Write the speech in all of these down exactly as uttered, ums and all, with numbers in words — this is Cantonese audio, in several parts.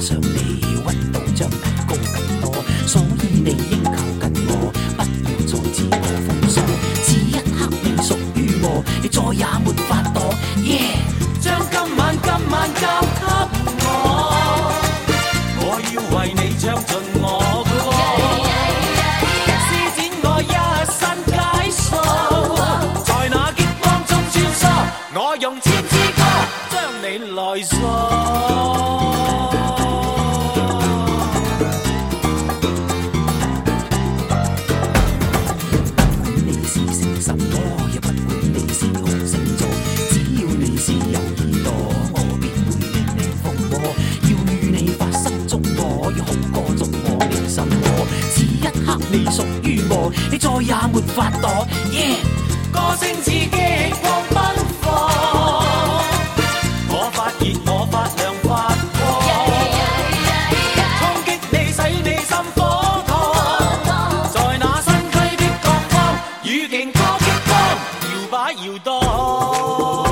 上你温度像提高更多，所以你應靠近我，不要再自我封鎖。此一刻你屬於我，你再也沒法躲。Yeah， 將今晚今晚交給我，我要為你唱盡我歌，施展我一身解數，在那激光中穿梭，我用千支歌將你來鎖。你屬於我，你再也沒法躲。Yeah， 歌聲似激光奔放，我發熱我發亮發光，衝擊你使你心火燙，在那身軀的各方，與勁歌激光，搖擺搖蕩。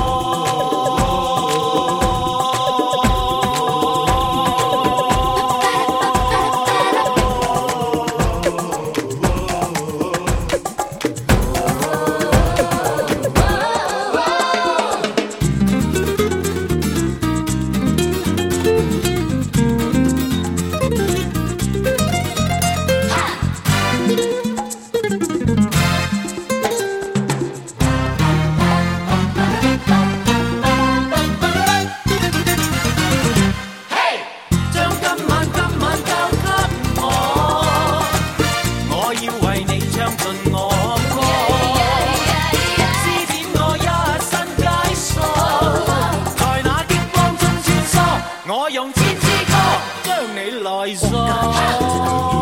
我用千支歌將你來鎖。